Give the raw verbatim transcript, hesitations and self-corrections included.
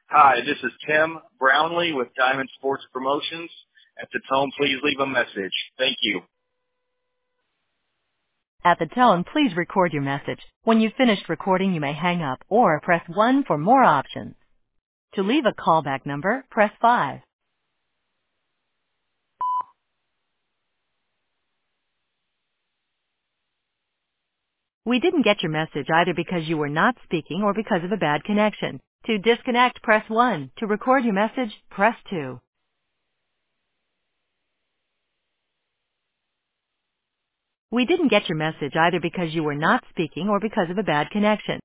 Hi, this is Tim Brownlee with Diamond Sports Promotions. At the tone, please leave a message. Thank you. At the tone, please record your message. When you've finished recording, you may hang up or press one for more options. To leave a callback number, press five. We didn't get your message either because you were not speaking or because of a bad connection. To disconnect, press one. To record your message, press two. We didn't get your message either because you were not speaking or because of a bad connection.